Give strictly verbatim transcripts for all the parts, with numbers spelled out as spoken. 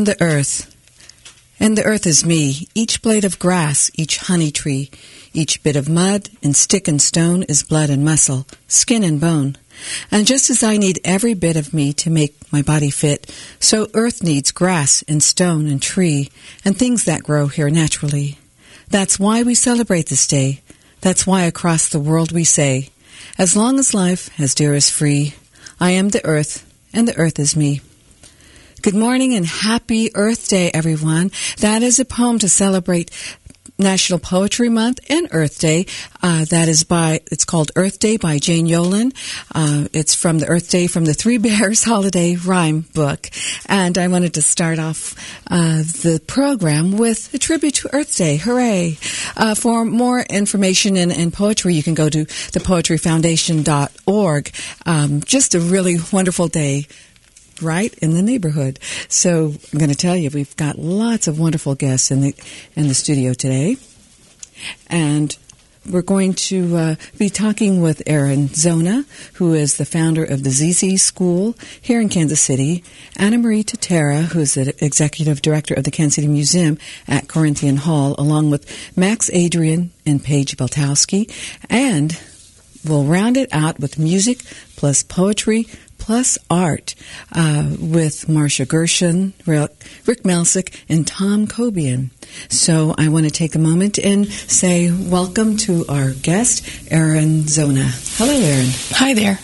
am the earth, and the earth is me. Each blade of grass, each honey tree, each bit of mud and stick and stone is blood and muscle, skin and bone. And just as I need every bit of me to make my body fit, so earth needs grass and stone and tree and things that grow here naturally. That's why we celebrate this day. That's why across the world we say, as long as life has dear is free, I am the earth, and the earth is me. Good morning and happy Earth Day, everyone. That is a poem to celebrate National Poetry Month and Earth Day. Uh, that is by, it's called Earth Day by Jane Yolen. Uh, it's from the Earth Day from the Three Bears Holiday Rhyme Book. And I wanted to start off uh, the program with a tribute to Earth Day. Hooray! Uh, for more information and, and poetry, you can go to the poetry foundation dot org. Um, just a really wonderful day right in the neighborhood. So I'm going to tell you, we've got lots of wonderful guests in the in the studio today, and we're going to uh, be talking with Erin Zona, who is the founder of the Z Z School here in Kansas City, Anna Marie Tatera, who is the executive director of the Kansas City Museum at Corinthian Hall, along with Max Adrian and Paige Beltowski, and we'll round it out with music plus poetry plus art uh, with Marcia Gershon, Rick, Rick Melsick, and Tom Cobian. So I want to take a moment and say welcome to our guest, Erin Zona. Hello, Erin. Hi there.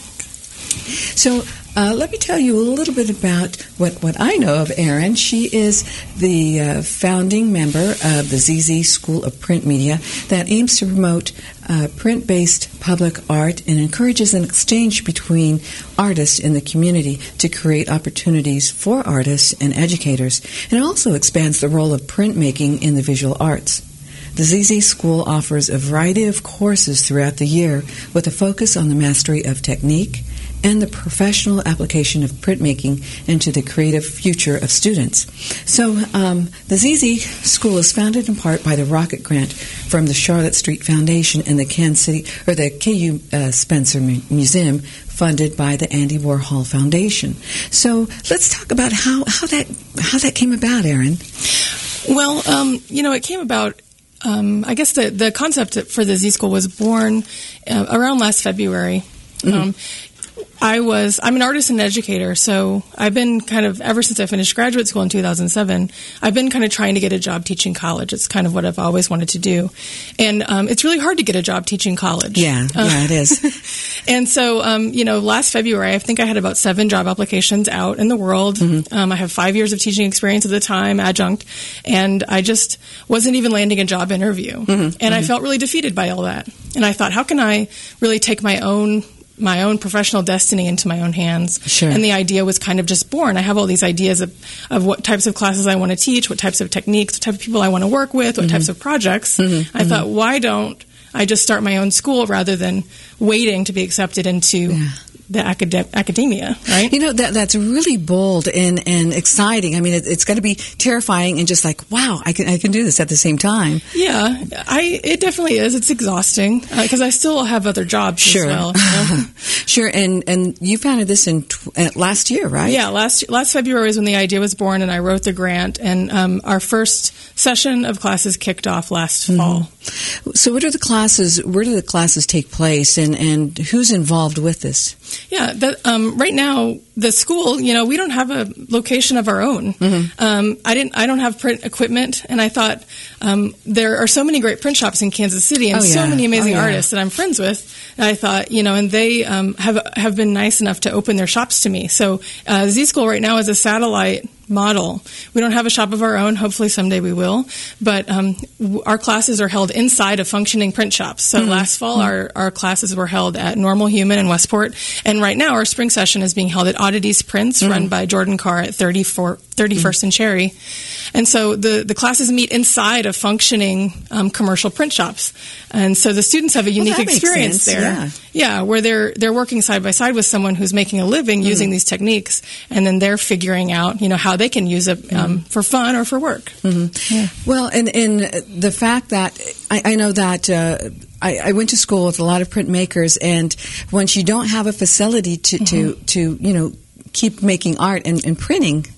So uh, let me tell you a little bit about what, what I know of Erin. She is the uh, founding member of the Z Z School of Print Media that aims to promote uh, print-based public art and encourages an exchange between artists in the community to create opportunities for artists and educators. And it also expands the role of printmaking in the visual arts. The Z Z School offers a variety of courses throughout the year with a focus on the mastery of technique and the professional application of printmaking into the creative future of students. So um, the Z Z School is founded in part by the Rocket Grant from the Charlotte Street Foundation and the Kansas City or the K U uh, Spencer Museum, funded by the Andy Warhol Foundation. So let's talk about how, how that how that came about, Erin. Well, um, you know, it came about. Um, I guess the the concept for the Z School was born uh, around last February. Mm-hmm. Um, I was, I'm an artist and educator, so I've been kind of, ever since I finished graduate school in two thousand seven, I've been kind of trying to get a job teaching college. It's kind of what I've always wanted to do. And um, it's really hard to get a job teaching college. Yeah, uh, yeah, it is. And so, um, you know, last February, I think I had about seven job applications out in the world. Mm-hmm. Um, I have five years of teaching experience at the time, adjunct, and I just wasn't even landing a job interview. Mm-hmm. And mm-hmm. I felt really defeated by all that. And I thought, how can I really take my own my own professional destiny into my own hands? Sure. And the idea was kind of just born. I have all these ideas of, of what types of classes I want to teach, what types of techniques, what type of people I want to work with, what mm-hmm. types of projects. Mm-hmm. I mm-hmm. thought, why don't I just start my own school rather than waiting to be accepted into yeah. the acad- academia, right? You know, that that's really bold and, and exciting. I mean, it, it's going to be terrifying and just like, wow, I can I can do this at the same time. Yeah, I it definitely is. It's exhausting because uh, I still have other jobs sure. as well. You know? Sure, and and you founded this in tw- uh, last year, right? Yeah, last last February was when the idea was born, and I wrote the grant, and um, our first session of classes kicked off last mm-hmm. fall. So, what are the classes? Where do the classes take place, and, and who's involved with this? Yeah, that, um, right now the school, you know, we don't have a location of our own. Mm-hmm. Um, I didn't. I don't have print equipment, and I thought um, there are so many great print shops in Kansas City, and oh, yeah. so many amazing oh, yeah. artists that I'm friends with. And I thought, you know, and they um, have have been nice enough to open their shops to me. So uh, Z School right now is a satellite model. We don't have a shop of our own. Hopefully someday we will. But um, w- our classes are held inside of functioning print shops. So mm-hmm. last fall, mm-hmm. our, our classes were held at Normal Human in Westport. And right now, our spring session is being held at Oddities Prints, mm-hmm. run by Jordan Carr at thirty-first mm-hmm. and Cherry. And so the, the classes meet inside of functioning um, commercial print shops. And so the students have a unique well, that experience makes sense. there. Yeah. yeah, where they're they're working side by side with someone who's making a living mm-hmm. using these techniques, and then they're figuring out, you know, how they can use it um, mm-hmm. for fun or for work. Mm-hmm. Yeah. Well, and, and the fact that I, I know that uh, I, I went to school with a lot of printmakers, and once you don't have a facility to, mm-hmm. to, to you know, keep making art and, and printing,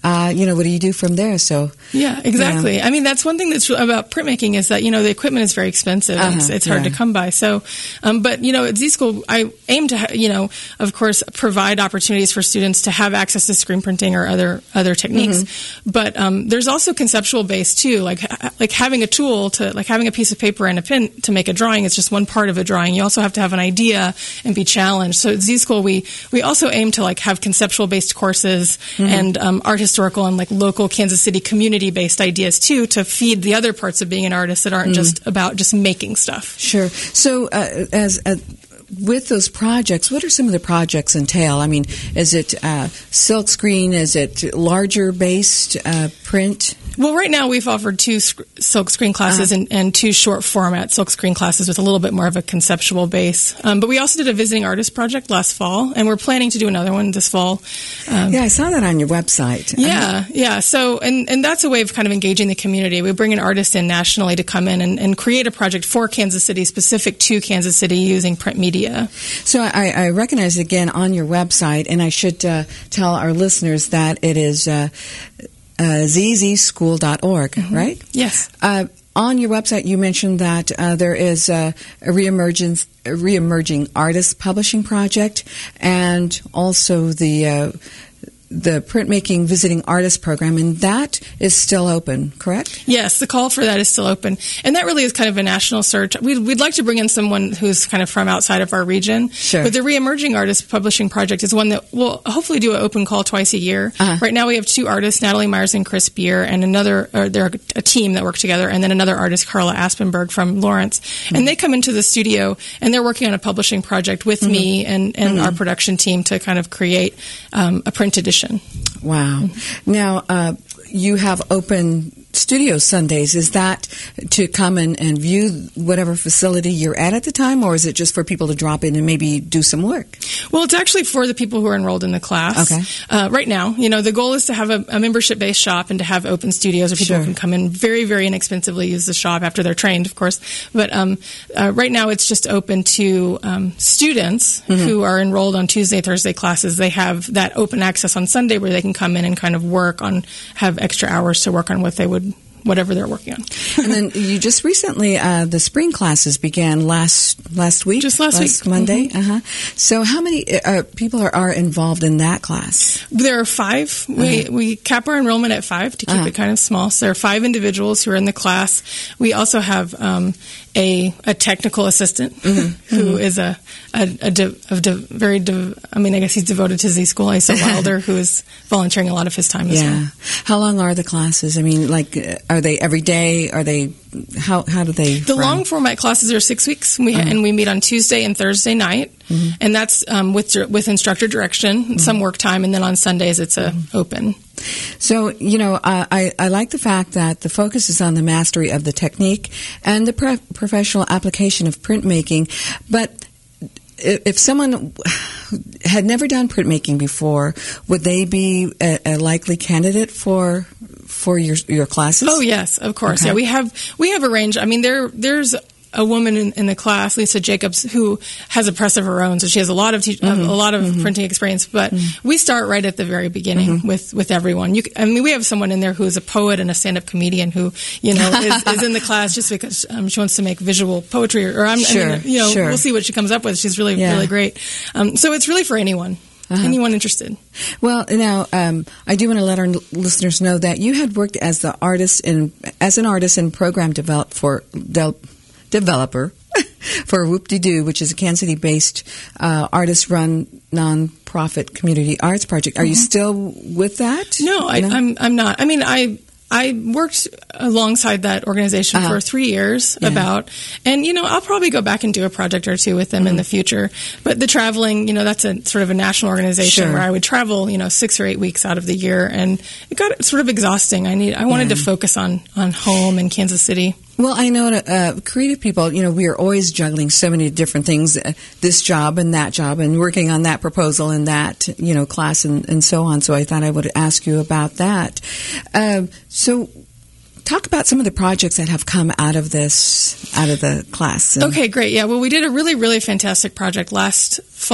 uh, you know, what do you do from there? So yeah, exactly. Yeah. I mean, that's one thing that's about printmaking is that, you know, the equipment is very expensive. Uh-huh, it's, it's hard yeah. to come by. So, um, but, you know, at Z-School, I aim to, ha- you know, of course, provide opportunities for students to have access to screen printing or other other techniques. Mm-hmm. But um, there's also conceptual base too, like like having a tool to, like having a piece of paper and a pen to make a drawing is just one part of a drawing. You also have to have an idea and be challenged. So at Z-School, we we also aim to like have conceptual based courses mm-hmm. and um, art historical and like local Kansas City community based ideas too, to feed the other parts of being an artist that aren't mm. just about just making stuff. Sure. So uh, as uh, with those projects, what are some of the projects entail? I mean, is it uh, silk screen? Is it larger based uh, print? Well, right now we've offered two sc- silk screen classes uh-huh. and, and two short format silk screen classes with a little bit more of a conceptual base. Um, but we also did a visiting artist project last fall, and we're planning to do another one this fall. Um, yeah, I saw that on your website. Yeah, uh-huh. yeah. So, and, and that's a way of kind of engaging the community. We bring an artist in nationally to come in and, and create a project for Kansas City, specific to Kansas City, using print media. So I, I recognize it again on your website, and I should uh, tell our listeners that it is uh, uh, z z school dot org, mm-hmm. right? Yes. Uh, on your website, you mentioned that uh, there is uh, a reemergence, a reemerging artist publishing project, and also the uh, the printmaking visiting artist program, and that is still open, correct? Yes, the call for that is still open. And that really is kind of a national search. We'd, we'd like to bring in someone who's kind of from outside of our region. Sure. But the Reemerging Artist Publishing Project is one that will hopefully do an open call twice a year. Uh-huh. Right now we have two artists, Natalie Myers and Chris Beer, and another, or they're a team that work together, and then another artist, Carla Aspenberg from Lawrence. Mm-hmm. And they come into the studio, and they're working on a publishing project with mm-hmm. me and, and mm-hmm. our production team to kind of create um, a print edition. Wow. Now, uh, you have open studio Sundays. Is that to come and, and view whatever facility you're at at the time, or is it just for people to drop in and maybe do some work? Well, it's actually for the people who are enrolled in the class. Okay. Uh, right now, you know, the goal is to have a, a membership-based shop and to have open studios where people Sure. can come in very, very inexpensively use the shop after they're trained, of course. But um, uh, right now, it's just open to um, students mm-hmm. who are enrolled on Tuesday, Thursday classes. They have that open access on Sunday where they can come in and kind of work on, have extra hours to work on what they would whatever they're working on. And then you just recently, uh, the spring classes began last last week? Just last, last week. Monday? Mm-hmm. Uh-huh. So how many uh, people are, are involved in that class? There are five. Uh-huh. We we cap our enrollment at five to keep uh-huh. it kind of small. So there are five individuals who are in the class. We also have um, a a technical assistant mm-hmm. who mm-hmm. is a a, a, de, a de, very, de, I mean, I guess he's devoted to Z-School, Asa Wilder, who is volunteering a lot of his time as yeah. well. How long are the classes? I mean, like, are they every day? Are they, how how do they The run? long format classes are six weeks, we, uh-huh. and we meet on Tuesday and Thursday night, mm-hmm. and that's um, with with instructor direction, mm-hmm. some work time, and then on Sundays it's a mm-hmm. open. So, you know, I, I like the fact that the focus is on the mastery of the technique and the pre- professional application of printmaking, but if someone had never done printmaking before, would they be a, a likely candidate for for your your classes? Oh yes, of course. Okay. Yeah, we have we have a range. I mean, there there's a woman in, in the class, Lisa Jacobs, who has a press of her own, so she has a lot of te- mm-hmm. a lot of mm-hmm. printing experience. But mm-hmm. we start right at the very beginning mm-hmm. with, with everyone. You, I mean, we have someone in there who is a poet and a stand-up comedian who, you know, is, is in the class just because um, she wants to make visual poetry. Or I'm, sure, I mean, you know, sure. we'll see what she comes up with. She's really yeah. really great. Um, so it's really for anyone. Uh-huh. Anyone interested? Well, now um, I do want to let our listeners know that you had worked as the artist in as an artist and program develop for de- developer for Whoop-De-Doo, which is a Kansas City-based uh, artist-run nonprofit community arts project. Are mm-hmm. you still with that? No, I, no? I'm. I'm not. I mean, I. I worked alongside that organization uh-huh. for three years yeah. about, and, you know, I'll probably go back and do a project or two with them mm-hmm. in the future. But the traveling, you know, that's a sort of a national organization sure. where I would travel, you know, six or eight weeks out of the year. And it got sort of exhausting. I need, I wanted yeah. to focus on, on home in Kansas City. Well, I know uh, creative people, you know, we are always juggling so many different things, uh, this job and that job, and working on that proposal and that, you know, class and, and so on. So I thought I would ask you about that. Uh, so talk about some of the projects that have come out of this, out of the class. Okay, great. Yeah, well, we did a really, really fantastic project last fall.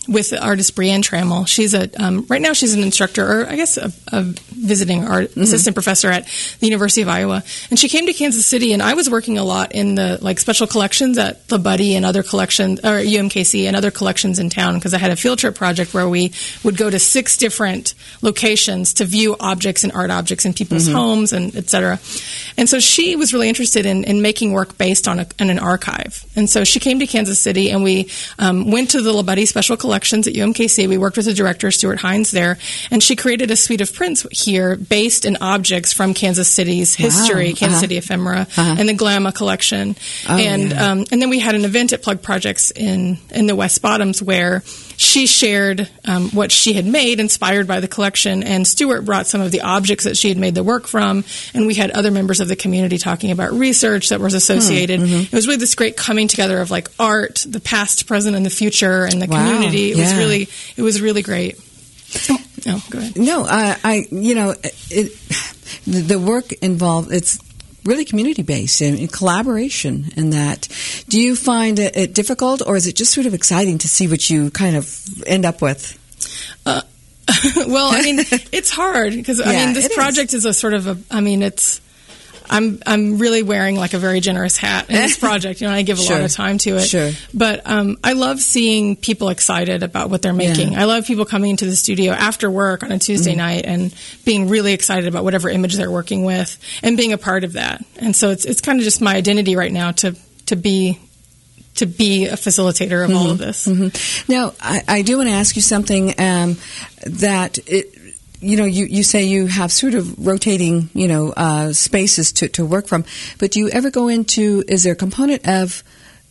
with the artist Brianne Trammell. She's a um, right now she's an instructor, or I guess a, a visiting art mm-hmm. assistant professor at the University of Iowa. And she came to Kansas City, and I was working a lot in the like special collections at the Buddy and other collections, or U M K C and other collections in town, because I had a field trip project where we would go to six different locations to view objects and art objects in people's mm-hmm. homes and et cetera. And so she was really interested in, in making work based on, a, on an archive. And so she came to Kansas City, and we um, went to the La Buddy Special Collections at U M K C. We worked with the director, Stuart Hines, there, and she created a suite of prints here based in objects from Kansas City's history, wow. Kansas uh-huh. City ephemera, uh-huh. and the Glamma collection. Oh, and yeah. um, and then we had an event at Plug Projects in, in the West Bottoms where she shared um, what she had made, inspired by the collection, and Stuart brought some of the objects that she had made the work from, and we had other members of the community talking about research that was associated. Mm-hmm. It was really this great coming together of like art, the past, present, and the future, and the wow. community. It yeah. was really, it was really great. Oh, no, go ahead. No, uh, I, you know, it, the work involved, it's really community-based and in collaboration in that. Do you find it, it difficult, or is it just sort of exciting to see what you kind of end up with? Uh, well, I mean, it's hard because, I yeah, mean, this project is. is a sort of a, I mean, it's, I'm I'm really wearing like a very generous hat in this project. You know, I give a sure. lot of time to it. Sure. But um, I love seeing people excited about what they're making. Yeah. I love people coming into the studio after work on a Tuesday mm-hmm. night and being really excited about whatever image they're working with and being a part of that. And so it's it's kind of just my identity right now to to be to be a facilitator of mm-hmm. all of this. Mm-hmm. Now, I, I do want to ask you something um, that it. You know, you, you say you have sort of rotating, you know, uh, spaces to, to work from, but do you ever go into, is there a component of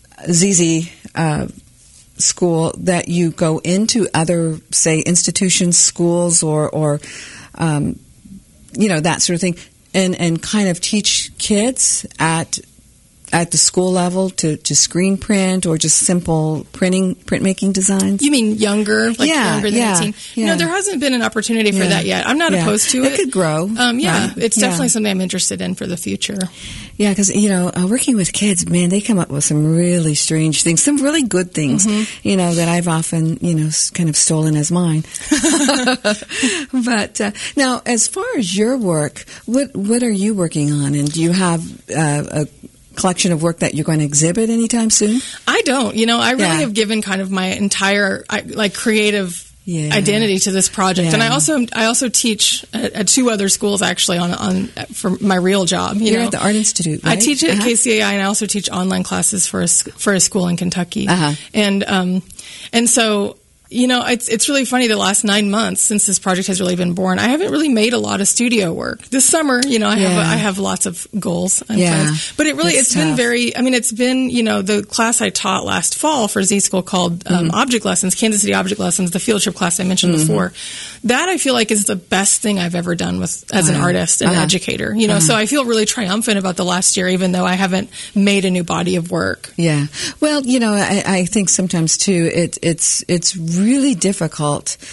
Z Z uh, school that you go into other, say, institutions, schools, or, or um, you know, that sort of thing, and, and kind of teach kids at at the school level to, to screen print or just simple printing, printmaking designs? You mean younger, like yeah, younger than yeah, eighteen? Yeah. No, there hasn't been an opportunity for yeah. that yet. I'm not yeah. opposed to it. It could grow. Um, yeah, right? it's definitely yeah. something I'm interested in for the future. Yeah, because, you know, uh, working with kids, man, they come up with some really strange things, some really good things, mm-hmm. you know, that I've often, you know, kind of stolen as mine. But uh, now, as far as your work, what what are you working on? And do you have uh, a collection of work that you're going to exhibit anytime soon? I don't. You know, I really yeah. have given kind of my entire like creative yeah. identity to this project, yeah. and I also I also teach at, at two other schools actually on on for my real job. You You're know, at the Art Institute, right? I teach at uh-huh. K C A I, and I also teach online classes for a for a school in Kentucky, uh-huh. and um and so. You know, it's it's really funny. The last nine months since this project has really been born, I haven't really made a lot of studio work. This summer, you know, I yeah. have I have lots of goals and yeah. plans. But it really it's it's tough. been very. I mean, it's been you know the class I taught last fall for Z School called um, mm-hmm. Object Lessons, Kansas City Object Lessons, the field trip class I mentioned mm-hmm. before. That I feel like is the best thing I've ever done with as uh-huh. an artist and uh-huh. educator. You know, uh-huh. so I feel really triumphant about the last year, even though I haven't made a new body of work. Yeah. Well, you know, I, I think sometimes too, it, it's it's really difficult.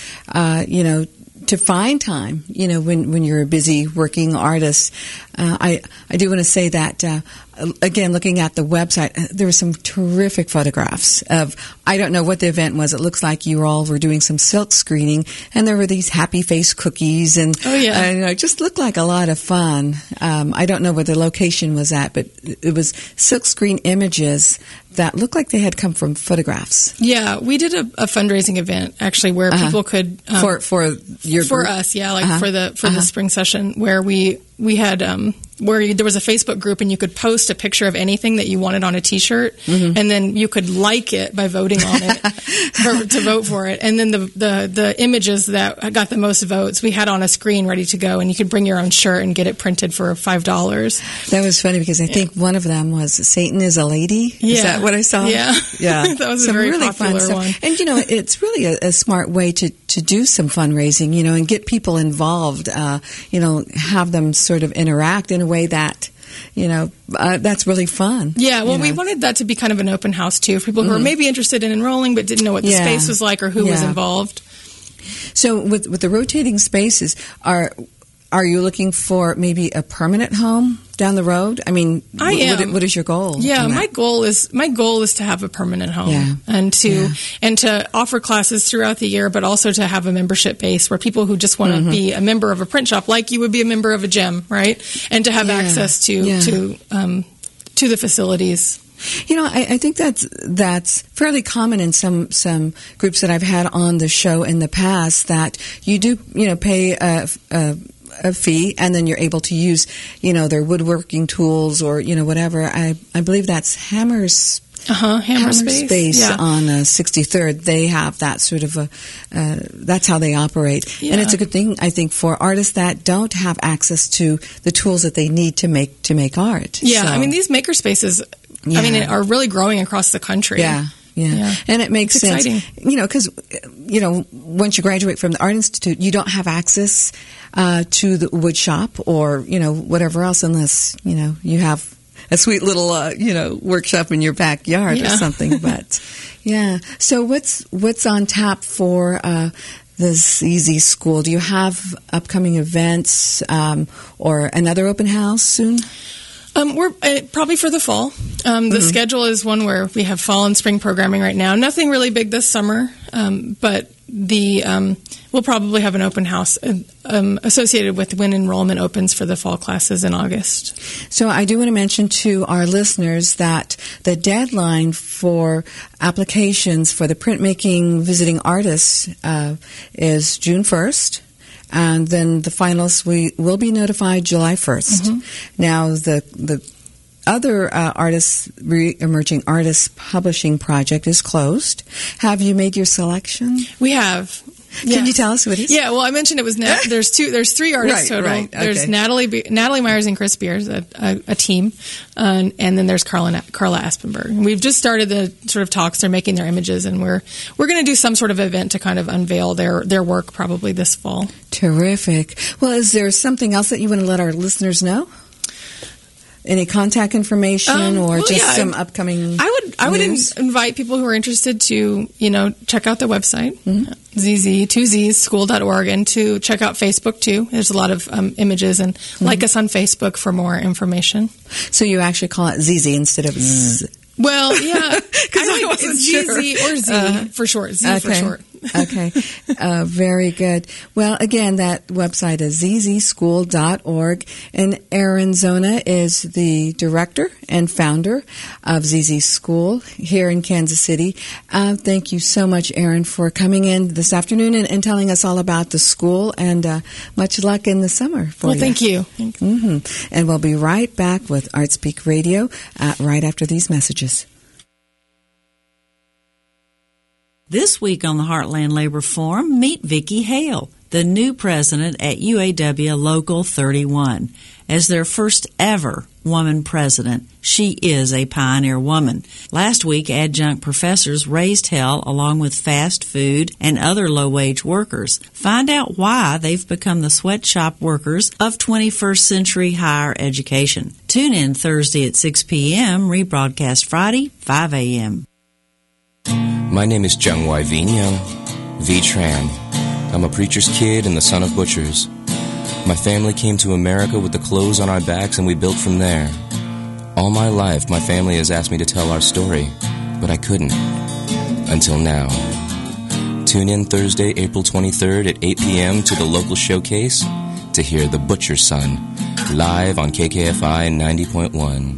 Uh, you know, to find time, you know, when, when you're a busy working artist. Uh, I, I do want to say that, uh, again, looking at the website, uh, there were some terrific photographs of, I don't know what the event was. It looks like you all were doing some silk screening, and there were these happy face cookies, and oh, yeah. uh, you know, it just looked like a lot of fun. Um, I don't know where the location was at, but it was silk screen images that looked like they had come from photographs. Yeah, we did a, a fundraising event actually where uh-huh. people could um, for for your for group? us, yeah, like uh-huh. for the for uh-huh. the spring session where we we had um, where you, there was a Facebook group and you could post a picture of anything that you wanted on a T-shirt, mm-hmm. and then you could like it by voting on it for, to vote for it, and then the, the the images that got the most votes we had on a screen ready to go, and you could bring your own shirt and get it printed for five dollars. That was funny because I yeah. think one of them was "Satan is a Lady." Yeah. Is that what I saw? Yeah, yeah, that was some a very really popular fun one. stuff. And you know, it's really a, a smart way to to do some fundraising, you know, and get people involved. Uh, you know, have them sort of interact in a way that, you know, uh, that's really fun. Yeah, well, you know? we wanted that to be kind of an open house, too, for people who mm. are maybe interested in enrolling but didn't know what the yeah. space was like or who yeah. was involved. So with with the rotating spaces, are are you looking for maybe a permanent home down the road? I mean, I what, am. what is your goal? Yeah, my goal is my goal is to have a permanent home yeah. and to yeah. and to offer classes throughout the year, but also to have a membership base where people who just want to mm-hmm. be a member of a print shop, like you would be a member of a gym, right? And to have yeah. access to yeah. to um, to the facilities. You know, I, I think that's that's fairly common in some some groups that I've had on the show in the past. That you do, you know, pay a, a, a fee, and then you're able to use, you know, their woodworking tools or you know whatever. I I believe that's Hammers. Uh-huh, Hammer, Hammer Space, Space yeah. on uh, sixty-third. They have that sort of a, uh, that's how they operate. Yeah. And it's a good thing, I think, for artists that don't have access to the tools that they need to make to make art. Yeah, so, I mean, these maker spaces, yeah. I mean, are really growing across the country. Yeah. Yeah. yeah, and it makes it's sense, exciting. you know, because, you know, once you graduate from the Art Institute, you don't have access uh, to the wood shop or, you know, whatever else unless, you know, you have a sweet little, uh, you know, workshop in your backyard yeah. or something. But, yeah. So what's what's on tap for uh, the Z Z School? Do you have upcoming events um, or another open house soon? Um, we're uh, probably for the fall. Um, the mm-hmm. schedule is one where we have fall and spring programming right now. Nothing really big this summer, um, but the um, we'll probably have an open house uh, um, associated with when enrollment opens for the fall classes in August. So I do want to mention to our listeners that the deadline for applications for the printmaking visiting artists uh, is June first. And then the finalists we will be notified July first. Mm-hmm. Now, the the other uh, artists, re- emerging artists publishing project is closed. Have you made your selection? We have. Can yes. you tell us what it is? Yeah, well, I mentioned it was Nat- there's two, there's three artists right, total. Right, okay. There's Natalie Be- Natalie Myers and Chris Beers, a, a, a team, uh, and then there's Carla Carla Aspenberg. We've just started the sort of talks. They're making their images, and we're we're going to do some sort of event to kind of unveil their their work probably this fall. Terrific. Well, is there something else that you want to let our listeners know? Any contact information um, or well, just yeah, some upcoming I would I would in, news? invite people who are interested to, you know, check out the website, mm-hmm. Z Z, two Z's, school dot org, and to check out Facebook, too. There's a lot of um, images, and mm-hmm. like us on Facebook for more information. So you actually call it Z Z instead of Z? Well, yeah. Because I, I wasn't it's sure. G Z or Z uh, for short. Z okay. for short. Okay. Uh, very good. Well, again, that website is z z school dot org. And Aaron Zona is the director and founder of Z Z School here in Kansas City. Uh, thank you so much, Aaron, for coming in this afternoon and, and telling us all about the school. And uh, much luck in the summer for well, you. Well, thank you. Mm-hmm. And we'll be right back with ArtSpeak Radio uh, right after these messages. This week on the Heartland Labor Forum, meet Vicki Hale, the new president at U A W Local thirty-one. As their first ever woman president, she is a pioneer woman. Last week, adjunct professors raised hell along with fast food and other low-wage workers. Find out why they've become the sweatshop workers of twenty-first century higher education. Tune in Thursday at six p.m., rebroadcast Friday, five a.m. My name is Jung Wai Vien Young, V. Tran. I'm a preacher's kid and the son of butchers. My family came to America with the clothes on our backs and we built from there. All my life, my family has asked me to tell our story, but I couldn't. Until now. Tune in Thursday, April twenty-third at eight p.m. to the local showcase to hear The Butcher's Son, live on K K F I ninety point one.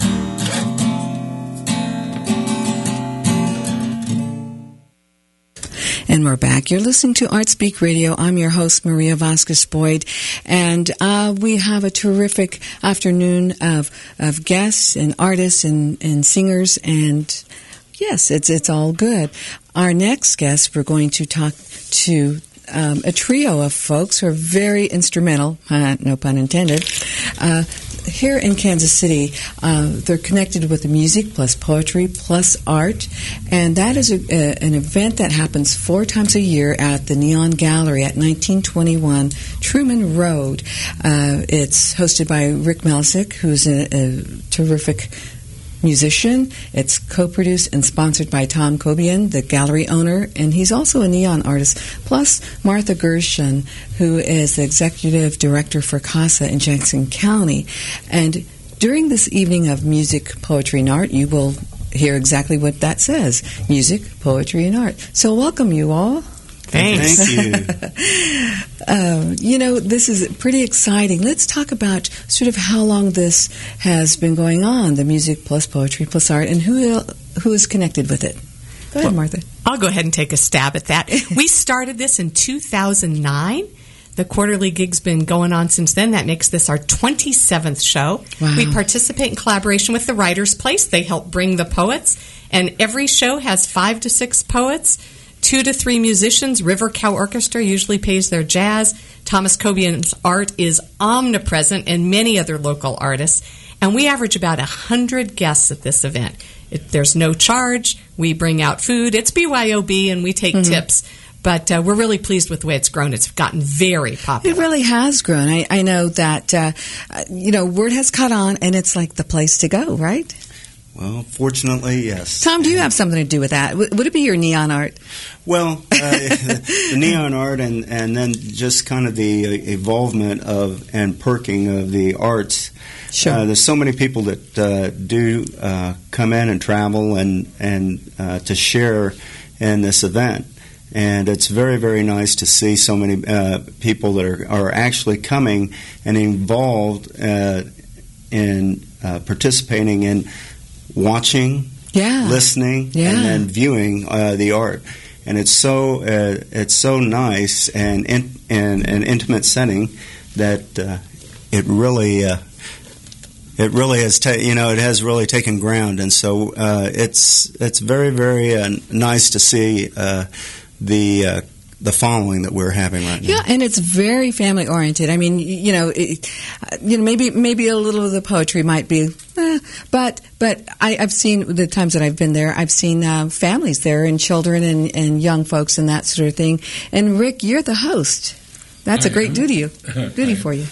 And we're back. You're listening to ArtSpeak Radio. I'm your host, Maria Vasquez-Boyd, and uh, we have a terrific afternoon of of guests and artists and, and singers, and yes, it's it's all good. Our next guest, we're going to talk to um, a trio of folks who are very instrumental, uh, no pun intended, uh, here in Kansas City. Uh, they're connected with the music plus poetry plus art, and that is a, a, an event that happens four times a year at the Neon Gallery at nineteen twenty-one Truman Road. Uh, it's hosted by Rick Melsick, who's a, a terrific musician. It's co-produced and sponsored by Tom Cobian, the gallery owner, and he's also a neon artist, plus Martha Gershon, who is the executive director for CASA in Jackson County. And during this evening of music, poetry, and art, you will hear exactly what that says. Music, poetry, and art. So welcome you all. Thanks. Thank you. uh, you know, this is pretty exciting. Let's talk about sort of how long this has been going on, the music plus poetry plus art, and who who is connected with it. Go ahead, Martha. I'll go ahead and take a stab at that. We started this in two thousand nine. The quarterly gig's been going on since then. That makes this our twenty-seventh show. Wow. We participate in collaboration with the Writers' Place. They help bring the poets. And every show has five to six poets, two to three musicians. River Cow Orchestra usually pays their jazz. Thomas Cobian's art is omnipresent, and many other local artists. And we average about one hundred guests at this event. It, there's no charge. We bring out food. It's B Y O B, and we take mm-hmm. tips. But uh, we're really pleased with the way it's grown. It's gotten very popular. It really has grown. I, I know that, uh, you know, word has caught on, and it's like the place to go, right? Well, fortunately, yes. Tom, do you have something to do with that? Would it be your neon art? Well, uh, the neon art and, and then just kind of the evolvement of and perking of the arts. Sure. Uh, there's so many people that uh, do uh, come in and travel and, and uh, to share in this event. And it's very, very nice to see so many uh, people that are, are actually coming and involved uh, in uh, participating in watching, yeah. listening, yeah. and then viewing uh, the art. And it's so uh, it's so nice and in, in an intimate setting that uh, it really uh, it really has ta- you know it has really taken ground. And so uh, it's it's very, very uh, nice to see. Uh, the uh, the following that we're having right now. Yeah, and it's very family oriented. I mean, you know, it, you know, maybe maybe a little of the poetry might be, eh, but but I, I've seen the times that I've been there. I've seen uh, families there and children and, and young folks and that sort of thing. And Rick, you're the host. That's a great duty duty for you.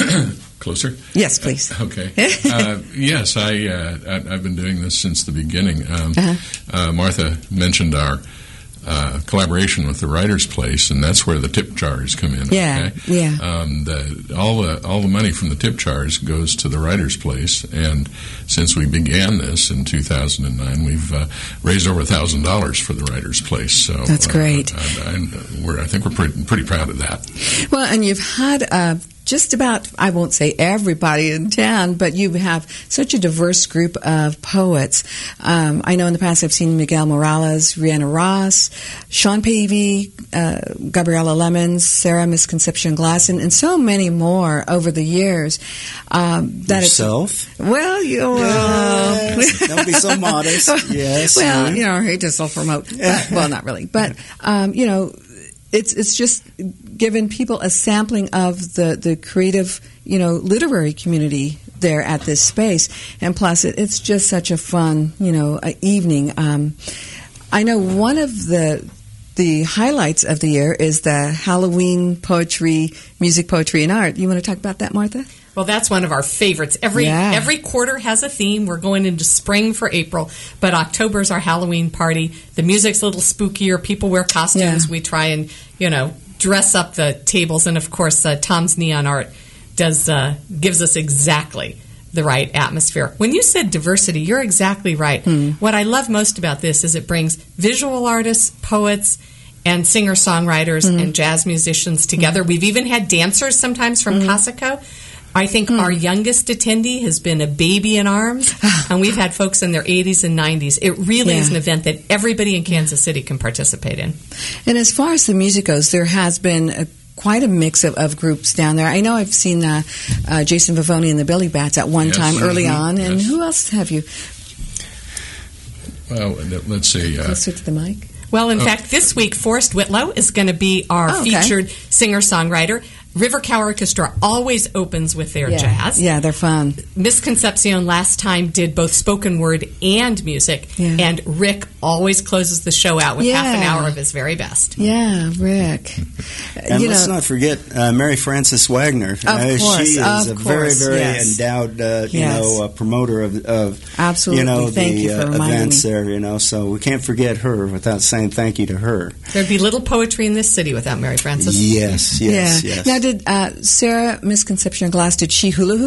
Closer? Yes, please. Okay. uh, yes, I, uh, I I've been doing this since the beginning. Um, uh-huh. uh, Martha mentioned our. Uh, collaboration with the Writers' Place, and that's where the tip jars come in. Yeah, okay? yeah. Um, the, all the all the money from the tip jars goes to the Writers' Place, and since we began this in two thousand nine, we've uh, raised over a thousand dollars for the Writers' Place. So that's great. Uh, I, I, we're, I think we're pretty, pretty proud of that. Well, and you've had. Uh, Just about, I won't say everybody in town, but you have such a diverse group of poets. Um, I know in the past I've seen Miguel Morales, Rihanna Ross, Sean Pavey, uh, Gabriella Lemons, Sarah Misconception Glass, and, and so many more over the years. Um, that Yourself? It's, well, you know. Yes. Don't be so modest. Yes. Well, you know, I hate to self-promote. But, well, not really. But, um, you know, It's it's just given people a sampling of the, the creative, you know, literary community there at this space, and plus it, it's just such a fun, you know, uh, evening. Um, I know one of the the highlights of the year is the Halloween poetry, music, poetry, and art. You want to talk about that, Martha? Well, that's one of our favorites. Every yeah. every quarter has a theme. We're going into spring for April, but October's our Halloween party. The music's a little spookier. People wear costumes. Yeah. We try and, you know, dress up the tables. And, of course, uh, Tom's Neon Art does uh, gives us exactly the right atmosphere. When you said diversity, you're exactly right. Hmm. What I love most about this is it brings visual artists, poets, and singer-songwriters mm-hmm. and jazz musicians together. Mm-hmm. We've even had dancers sometimes from mm-hmm. Casico. I think mm. our youngest attendee has been a baby in arms, and we've had folks in their eighties and nineties. It really yeah. is an event that everybody in Kansas City can participate in. And as far as the music goes, there has been a, quite a mix of, of groups down there. I know I've seen uh, uh, Jason Vivoni and the Billy Bats at one yes. time early mm-hmm. on, and yes. who else have you? Well, let's see. Uh, Let's switch the mic. Well, in oh. fact, this week, Forrest Whitlow is going to be our oh, okay. featured singer-songwriter. River Cow Orchestra always opens with their yeah. jazz. Yeah, they're fun. Miss Concepcion last time did both spoken word and music, yeah. and Rick always closes the show out with yeah. half an hour of his very best. Yeah, Rick. And you let's know, not forget uh, Mary Frances Wagner. Of uh, course, she is of a course, very, very yes. endowed, uh, you yes. know, uh, promoter of, of Absolutely. you know, Thank the you for uh, reminding events me. there. You know, so we can't forget her without saying thank you to her. There'd be little poetry in this city without Mary Frances. Yes, yes, yeah. yes. Now, did uh, Sarah Misconception Glass, did she hula hoop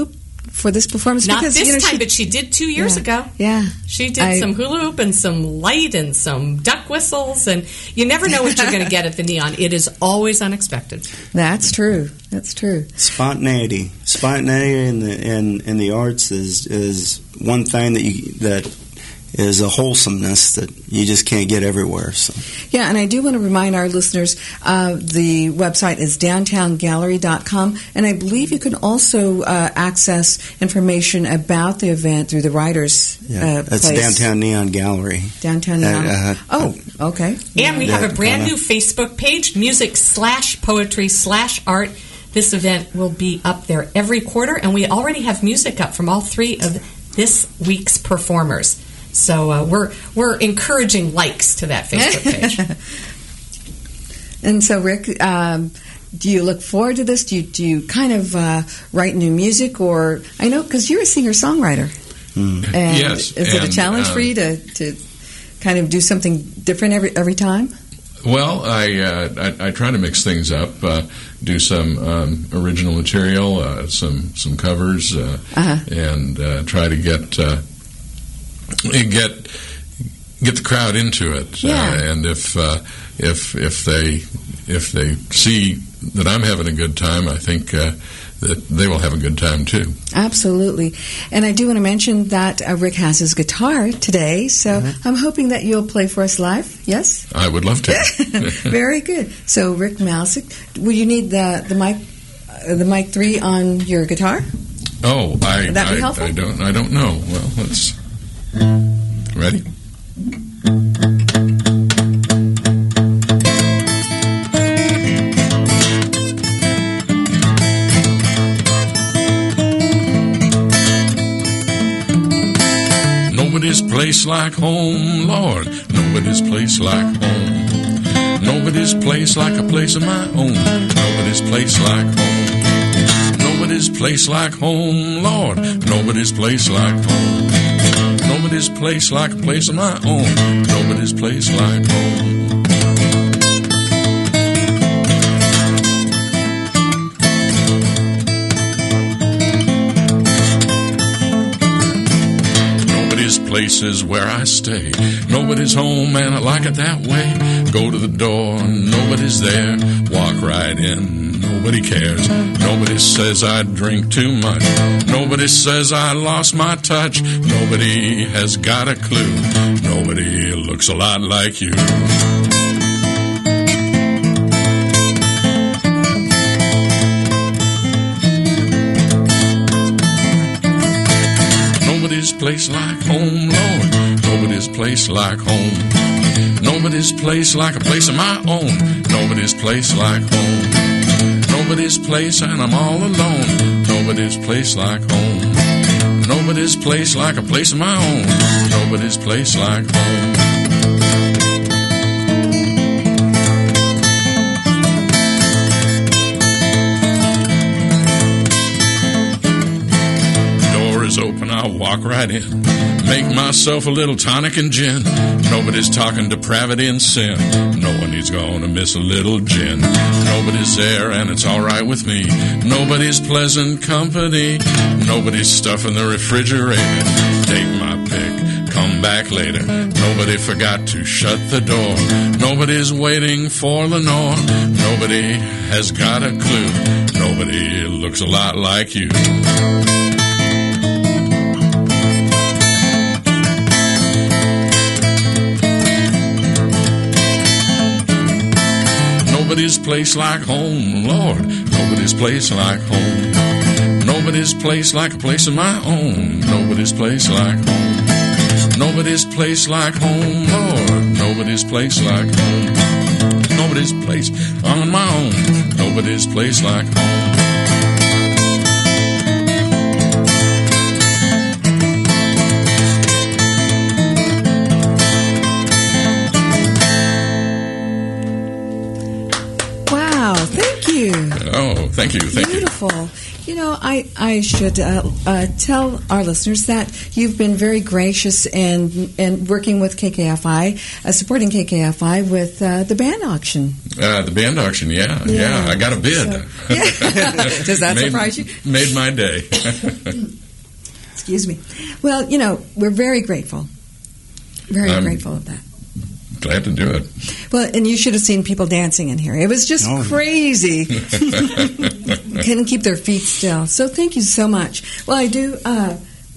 for this performance? Not because, this you know, time, she, but she did two years yeah, ago. Yeah. She did I, some hula hoop and some light and some duck whistles, and you never know what you're going to get at the Neon. It is always unexpected. That's true. That's true. Spontaneity, spontaneity in the in, in the arts is is one thing that you that is a wholesomeness that you just can't get everywhere. So. Yeah, and I do want to remind our listeners, uh, the website is downtown gallery dot com, and I believe you can also uh, access information about the event through the Writers yeah, uh, That's place. Downtown Neon Gallery. Downtown Neon. Uh, uh, oh, okay. And we have a brand uh, new Facebook page, music slash poetry slash art. This event will be up there every quarter, and we already have music up from all three of this week's performers. So uh, we're we're encouraging likes to that Facebook page. And so, Rick, um, do you look forward to this? Do you, do you kind of uh, write new music, or I know because you're a singer-songwriter. Mm. And Yes, is it a and, challenge um, for you to, to kind of do something different every every time? Well, I, uh, I I try to mix things up, uh, do some um, original material, uh, some some covers, uh, Uh-huh. and uh, try to get. Uh, Get get the crowd into it, Yeah. uh, and if uh, if if they if they see that I'm having a good time, I think uh, that they will have a good time too. Absolutely. And I do want to mention that uh, Rick has his guitar today, so Mm-hmm. I'm hoping that you'll play for us live. Yes? I would love to. Very good. So, Rick Mousick, will you need the the mic uh, the mic three on your guitar? Oh, I Would that be I, helpful? I don't I don't know. Well, let's ready. Nobody's place like home, Lord. Nobody's place like home. Nobody's place like a place of my own. Nobody's place like home. Nobody's place like home, Lord. Nobody's place like home. Nobody's place like a place of my own. Nobody's place like home. Nobody's place is where I stay. Nobody's home, and I like it that way. Go to the door, nobody's there. Walk right in, nobody cares. Nobody says I drink too much. Nobody says I lost my touch. Nobody has got a clue. Nobody looks a lot like you. Nobody's place like home, Lord. Nobody's place like home. Nobody's place like a place of my own. Nobody's place like home. Nobody's place and I'm all alone. Nobody's place like home. Nobody's place like a place of my own. Nobody's place like home. Door is open, I'll walk right in. Make myself a little tonic and gin. Nobody's talking depravity and sin. No one is gonna miss a little gin. Nobody's there and it's alright with me. Nobody's pleasant company. Nobody's stuffing the refrigerator. Take my pick, come back later. Nobody forgot to shut the door. Nobody's waiting for Lenore. Nobody has got a clue. Nobody looks a lot like you. Nobody's place like home, Lord. Nobody's place like home. Nobody's place like a place of my own. Nobody's place like home. Nobody's place like home, Lord. Nobody's place like home. Nobody's place on my own. Nobody's place like home. Thank you. Thank Beautiful. You. You know, I, I should uh, uh, tell our listeners that you've been very gracious in, in working with K K F I, uh, supporting K K F I with uh, the band auction. Uh, the band auction, yeah, yeah. yeah I got a bid. So, yeah. Does that made, surprise you? Made my day. Excuse me. Well, you know, we're very grateful. Very I'm grateful of that. Glad to do it. Well, and you should have seen people dancing in here. It was just oh. crazy. Couldn't keep their feet still. So thank you so much. Well, I do uh,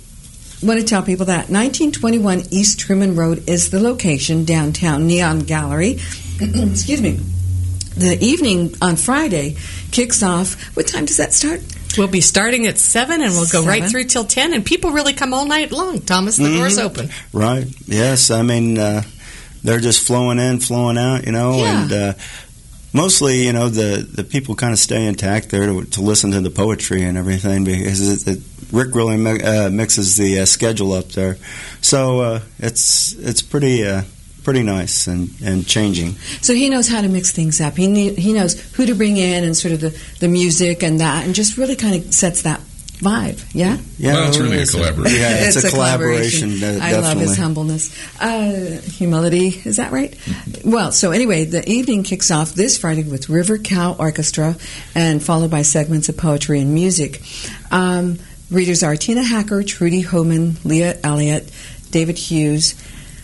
want to tell people that nineteen twenty-one East Truman Road is the location, downtown Neon Gallery. Excuse me. The evening on Friday kicks off. What time does that start? We'll be starting at seven, and we'll go seven? right through till ten, and people really come all night long. Thomas, the mm-hmm. door's open. Right. Yes. I mean, uh, they're just flowing in, flowing out, you know, yeah. and uh, mostly, you know, the, the people kind of stay intact there to, to listen to the poetry and everything because it, it, Rick really mi- uh, mixes the uh, schedule up there. So uh, it's it's pretty... Uh, pretty nice and, and changing. So he knows how to mix things up. He ne- he knows who to bring in and sort of the, the music and that, and just really kind of sets that vibe. Yeah? Yeah. Well, it's really a collaboration. Yeah, it's, it's a, a collaboration. collaboration. Uh, I love his humbleness. Uh, humility, is that right? Mm-hmm. Well, so anyway, the evening kicks off this Friday with River Cow Orchestra and followed by segments of poetry and music. Um, readers are Tina Hacker, Trudy Homan, Leah Elliott, David Hughes,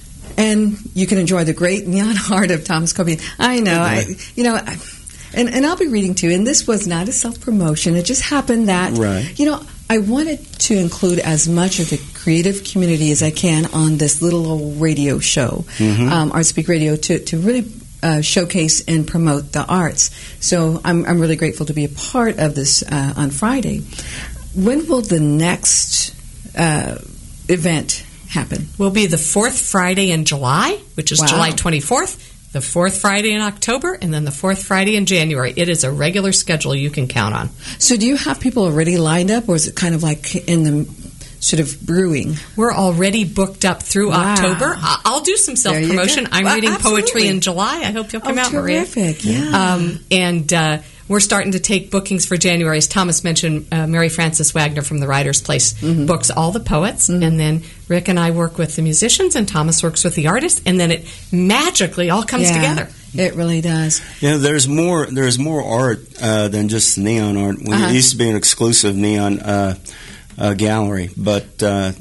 and you can enjoy the great neon heart of Thomas Copian. I know, I, you know, I, and, and I'll be reading too. And this was not a self-promotion. It just happened that, right. you know, I wanted to include as much of the creative community as I can on this little old radio show, mm-hmm. um, Art Speak Radio, to, to really uh, showcase and promote the arts. So I'm, I'm really grateful to be a part of this uh, on Friday. When will the next uh, event happen? Will be the fourth Friday in July, which is wow. July twenty-fourth, the fourth Friday in October, and then the fourth Friday in January. It is a regular schedule you can count on. So do you have people already lined up, or is it kind of like in the sort of brewing? We're already booked up through wow. October. I'll do some self-promotion. I'm well, reading absolutely. poetry in July. I hope you'll come oh, out, terrific. Maria. Terrific, yeah. Um, and uh, we're starting to take bookings for January. As Thomas mentioned, uh, Mary Frances Wagner from the Writers' Place mm-hmm. books all the poets, mm-hmm. and then Rick and I work with the musicians, and Thomas works with the artists, and then it magically all comes yeah, together. It really does. Yeah, there's more. There's more art uh, than just neon art. When uh-huh. It used to be an exclusive neon uh, uh, gallery, but uh,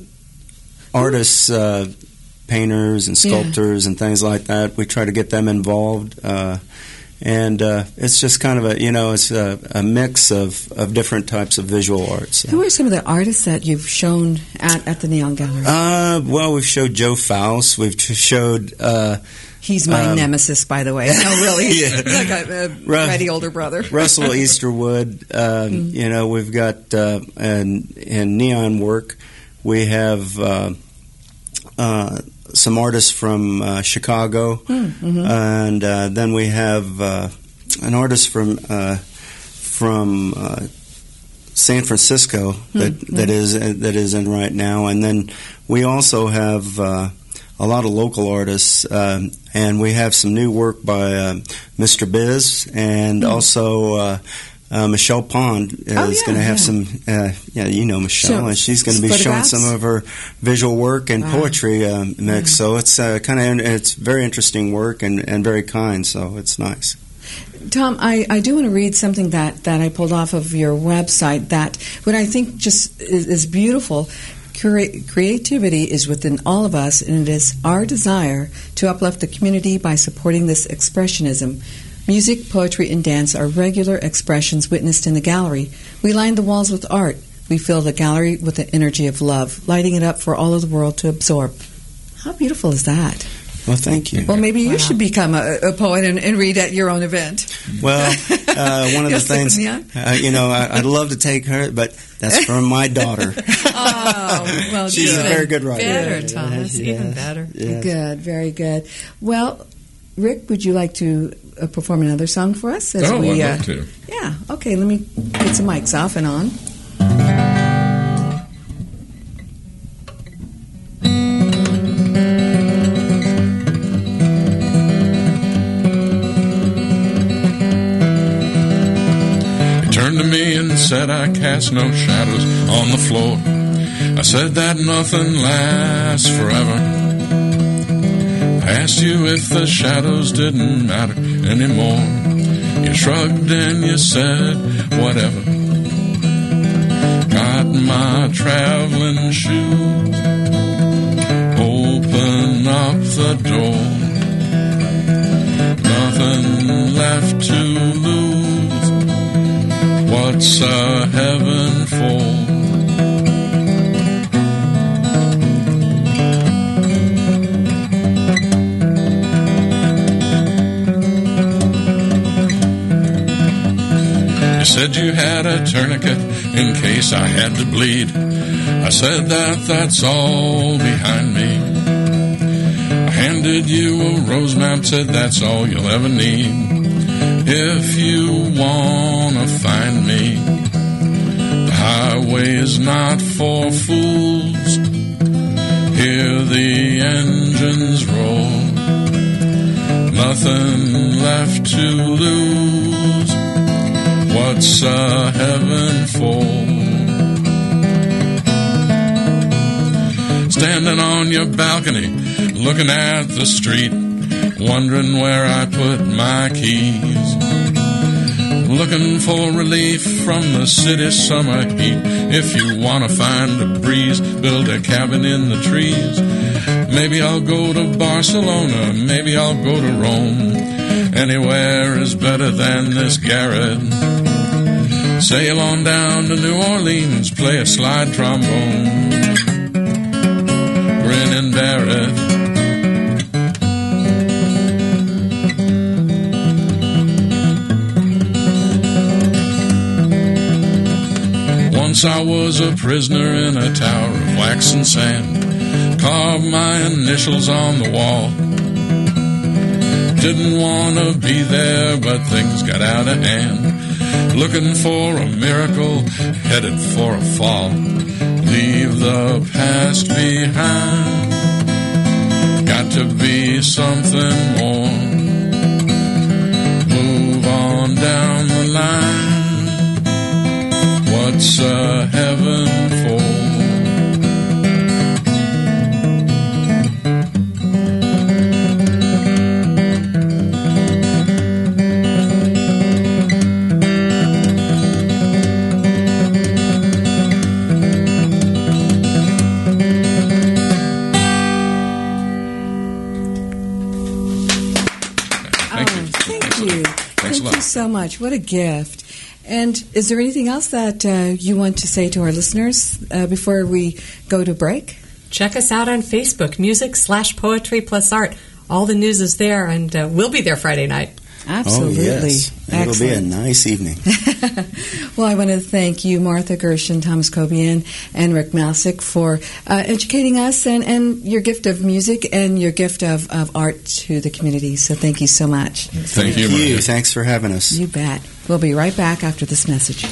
artists, uh, painters, and sculptors, yeah. and things like that, we try to get them involved. Uh, And uh, it's just kind of a, you know, it's a, a mix of, of different types of visual arts. Who are some of the artists that you've shown at, at the Neon Gallery? Uh, well, we've showed Joe Faust. We've showed... Uh, He's my um, nemesis, by the way. No, really. Yeah. Like a, a Ru- ready older brother. Russell Easterwood. Um, mm. You know, we've got uh, in, in neon work, we have... Uh, uh, some artists from uh, Chicago, mm-hmm. and uh, then we have uh, an artist from uh, from uh, San Francisco that mm-hmm. that is that is in right now, and then we also have uh, a lot of local artists, um, and we have some new work by uh, Mister Biz, and mm-hmm. also. Uh, Uh, Michelle Pond is oh, yeah, going to have yeah. some, uh, yeah, you know Michelle, so, and she's going to be showing some of her visual work and wow. poetry uh, mix. Mm. So it's uh, kind of it's very interesting work and, and very kind. So it's nice. Tom, I, I do want to read something that, that I pulled off of your website. That what I think just is, is beautiful. Cre- creativity is within all of us, and it is our desire to uplift the community by supporting this expressionism. Music, poetry, and dance are regular expressions witnessed in the gallery. We line the walls with art. We fill the gallery with the energy of love, lighting it up for all of the world to absorb. How beautiful is that? Well, thank you. Well, maybe you wow. should become a, a poet and, and read at your own event. Well, uh, one of the things, uh, you know, I, I'd love to take her, but that's from my daughter. Oh, well, she's good. a very good writer. Better, Thomas, yeah. even better. Yeah. Good, very good. Well, Rick, would you like to uh, perform another song for us? As oh, we, I'd uh, love to. Yeah, okay, let me get some mics off and on. Turn to me said I cast no shadows on the floor. I said that nothing lasts forever. I asked you if the shadows didn't matter anymore. You shrugged and you said, whatever. Got my traveling shoes. Open up the door. Nothing left to lose. What's a heaven for? You said you had a tourniquet in case I had to bleed. I said that that's all behind me. I handed you a rose map, said that's all you'll ever need. If you wanna find me, the highway is not for fools. Hear the engines roar. Nothing left to lose. What's a heaven for? Standing on your balcony, looking at the street, wondering where I put my keys. Looking for relief from the city summer heat. If you want to find a breeze, build a cabin in the trees. Maybe I'll go to Barcelona, maybe I'll go to Rome. Anywhere is better than this garret. Sail on down to New Orleans, play a slide trombone. Grin and bear it. Once I was a prisoner in a tower of wax and sand. Carved my initials on the wall. Didn't want to be there, but things got out of hand. Looking for a miracle, headed for a fall. Leave the past behind. Got to be something more. Move on down the line. What's a heaven for? So much. What a gift. And is there anything else that uh, you want to say to our listeners uh, before we go to break? Check us out on Facebook, music slash poetry plus art. All the news is there, and uh, we'll be there Friday night. Absolutely. Oh, yes. It'll be a nice evening. Well, I want to thank you, Martha Gershon, Thomas Cobian, and Rick Masick for uh, educating us and, and your gift of music and your gift of, of art to the community. So thank you so much. Thank, thank you, you. Thanks for having us. You bet. We'll be right back after this message.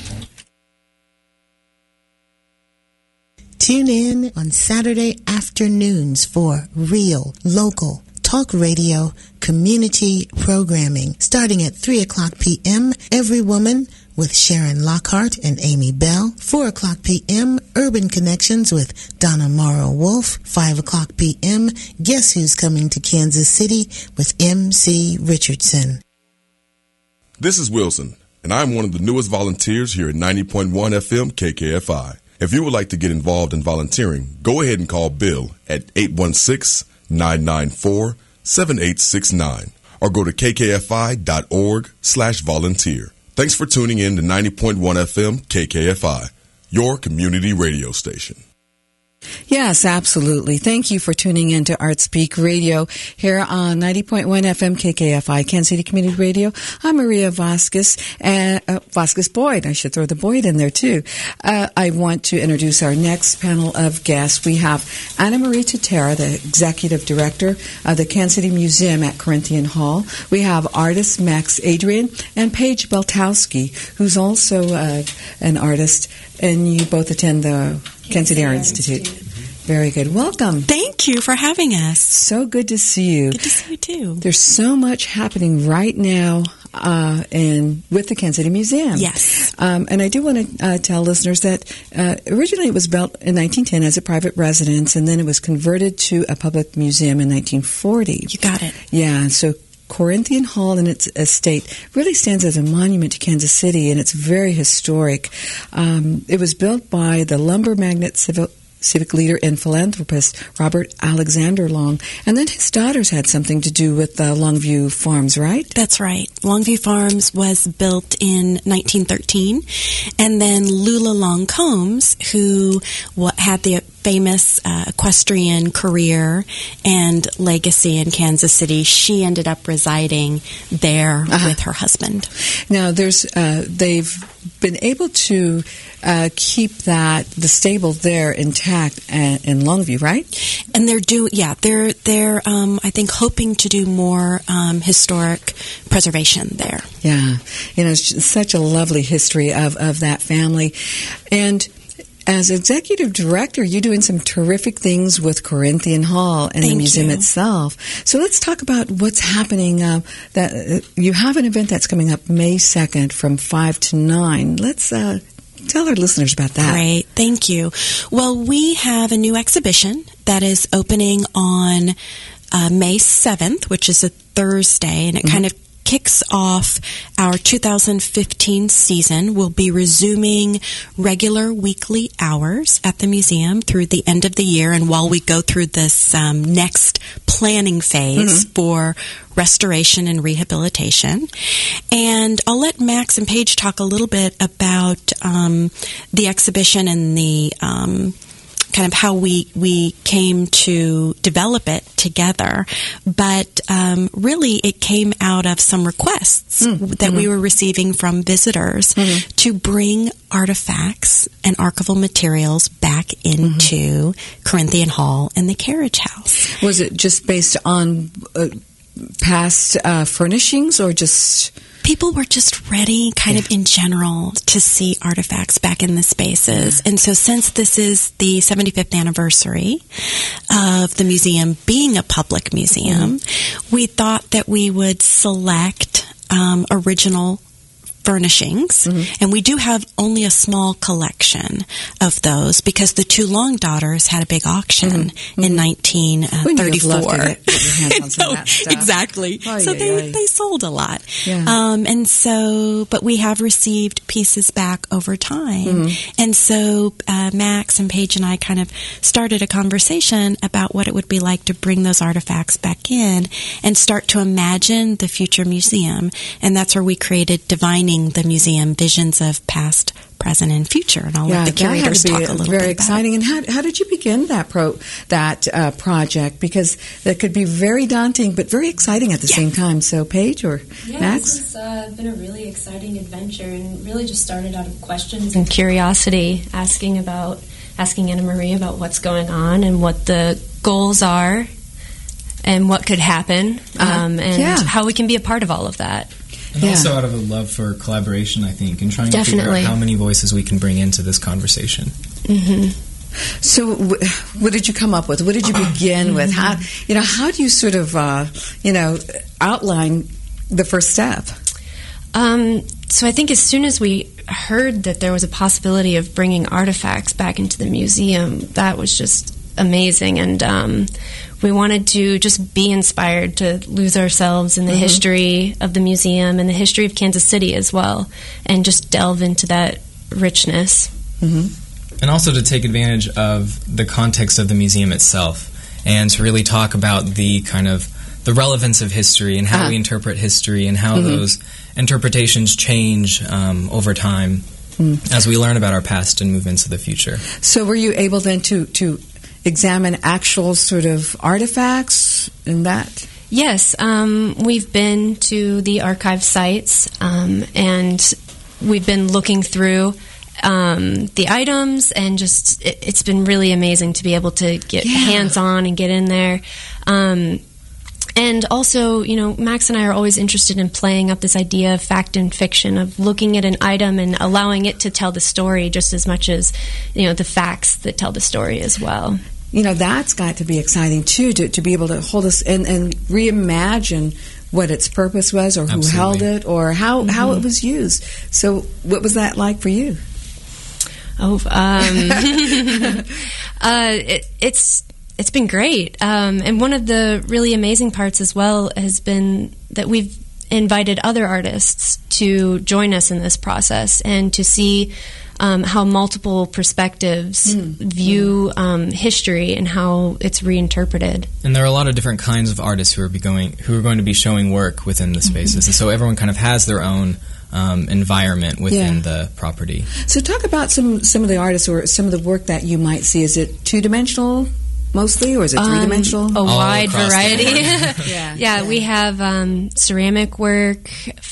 Tune in on Saturday afternoons for real, local talk radio community programming starting at three o'clock p.m. Every Woman with Sharon Lockhart and Amy Bell. four o'clock p.m. Urban Connections with Donna Morrow Wolf. five o'clock p.m. Guess Who's Coming to Kansas City with M C Richardson. This is Wilson, and I'm one of the newest volunteers here at ninety point one F M K K F I. If you would like to get involved in volunteering, go ahead and call Bill at eight one six, nine nine four, seven eight six nine or go to kkfi.org slash volunteer. Thanks for tuning in to ninety point one F M K K F I, your community radio station. Yes, absolutely. Thank you for tuning in to Art Speak Radio here on ninety point one F M K K F I, Kansas City Community Radio. I'm Maria Vasquez, uh, uh, Vasquez Boyd. I should throw the Boyd in there too. Uh, I want to introduce our next panel of guests. We have Anna Marie Tutera, the Executive Director of the Kansas City Museum at Corinthian Hall. We have artist Max Adrian and Paige Beltowski, who's also uh, an artist, and you both attend the Kansas City Art Institute. Very good. Welcome. Thank you for having us. So good to see you. Good to see you too. There's so much happening right now uh, in with the Kansas City Museum. Yes. Um, and I do want to uh, tell listeners that uh, originally it was built in nineteen ten as a private residence, and then it was converted to a public museum in nineteen forty. You got it. Yeah, so Corinthian Hall and its estate really stands as a monument to Kansas City, and it's very historic. Um, it was built by the lumber magnate civil civic leader and philanthropist Robert Alexander Long. And then his daughters had something to do with uh, Longview Farms, right? That's right. Longview Farms was built in nineteen thirteen. And then Lula Long Combs, who what, had the famous uh, equestrian career and legacy in Kansas City, she ended up residing there uh-huh. with her husband. Now, there's uh, they've been able to uh, keep that the stable there intact in Longview, right? And they're do yeah they're they're um, I think hoping to do more um, historic preservation there. Yeah, you know, it's such a lovely history of of that family. And as executive director, you're doing some terrific things with Corinthian Hall and Thank the museum you. itself. So let's talk about what's happening. Uh, that uh, you have an event that's coming up May second from five to nine. Let's uh, tell our listeners about that. Great. Thank you. Well, we have a new exhibition that is opening on uh, May seventh, which is a Thursday, and it mm-hmm. kind of kicks off our two thousand fifteen season. We'll be resuming regular weekly hours at the museum through the end of the year, and while we go through this um, next planning phase mm-hmm. for restoration and rehabilitation. And I'll let Max and Paige talk a little bit about um, the exhibition and the um, kind of how we, we came to develop it together. But um, really it came out of some requests mm-hmm. that we were receiving from visitors mm-hmm. to bring artifacts and archival materials back into mm-hmm. Corinthian Hall and the Carriage House. Was it just based on uh, past uh, furnishings or just... People were just ready, kind yeah. of in general, to see artifacts back in the spaces. Yeah. And so since this is the seventy-fifth anniversary of the museum being a public museum, mm-hmm. we thought that we would select um, original furnishings, mm-hmm. and we do have only a small collection of those because the two Long daughters had a big auction mm-hmm. in nineteen thirty-four. So, exactly. Oh, so yeah, they, yeah. they sold a lot. Yeah. Um, and so, but we have received pieces back over time. Mm-hmm. And so uh, Max and Paige and I kind of started a conversation about what it would be like to bring those artifacts back in and start to imagine the future museum. And that's where we created Divining the Museum, Visions of Past, Present, and Future. And I'll yeah, let the curators talk a little very bit about exciting. it. And how, how did you begin that pro that uh, project? Because that could be very daunting, but very exciting at the yeah. same time. So, Paige or yeah, Max? This has uh, been a really exciting adventure, and really just started out of questions and curiosity, asking about asking Anna Marie about what's going on and what the goals are, and what could happen, uh, um, and yeah. how we can be a part of all of that. And yeah. also out of a love for collaboration, I think, and trying Definitely. to figure out how many voices we can bring into this conversation. Mm-hmm. So, w- what did you come up with? What did you begin with? How, you know, how do you sort of, uh, you know, outline the first step? Um, so, I think as soon as we heard that there was a possibility of bringing artifacts back into the museum, that was just amazing, and um, we wanted to just be inspired to lose ourselves in the mm-hmm. history of the museum and the history of Kansas City as well, and just delve into that richness. Mm-hmm. And also to take advantage of the context of the museum itself, and to really talk about the kind of the relevance of history and how ah. we interpret history and how mm-hmm. those interpretations change um, over time mm. as we learn about our past and move into the future. So were you able then to, to examine actual sort of artifacts in that? Yes, um, we've been to the archive sites, um, and we've been looking through um, the items, and just it, it's been really amazing to be able to get yeah. hands-on and get in there. Um, and also, you know, Max and I are always interested in playing up this idea of fact and fiction, of looking at an item and allowing it to tell the story just as much as, you know, the facts that tell the story as well. you know, that's got to be exciting too, to, to be able to hold us and, and reimagine what its purpose was, or who Absolutely. held it, or how, Mm-hmm. how it was used. So what was that like for you? Oh, um, uh, it, it's it's been great, um, and one of the really amazing parts as well has been that we've invited other artists to join us in this process and to see um, how multiple perspectives Mm. view um, history and how it's reinterpreted. And there are a lot of different kinds of artists who are be going who are going to be showing work within the spaces, and so everyone kind of has their own um, environment within Yeah. the property. So talk about some some of the artists or some of the work that you might see. Is it two-dimensional mostly, or is it Um, three-dimensional? a All wide across the variety. board. Yeah, yeah, yeah. we have um, ceramic work,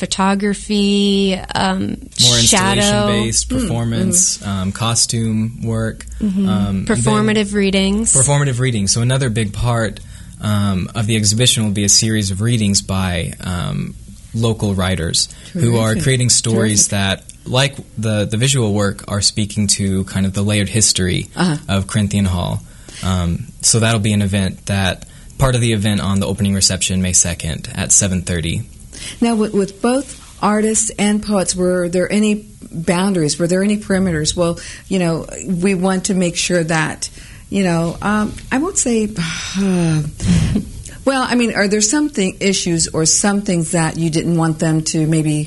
photography, um, More shadow, installation-based performance, um, costume work, Mhm. um, performative even readings. performative reading. So another big part um, of the exhibition will be a series of readings by um, local writers who are Terrific. creating stories Terrific. that, like the the visual work, are speaking to kind of the layered history Uh-huh. of Corinthian Hall. Um, so that'll be an event that part of the event on the opening reception May second at seven thirty. Now, with, with both artists and poets, were there any boundaries? Were there any perimeters? Well, you know, we want to make sure that, you know, um, I won't say. Uh, well, I mean, are there some thing, issues or some things that you didn't want them to maybe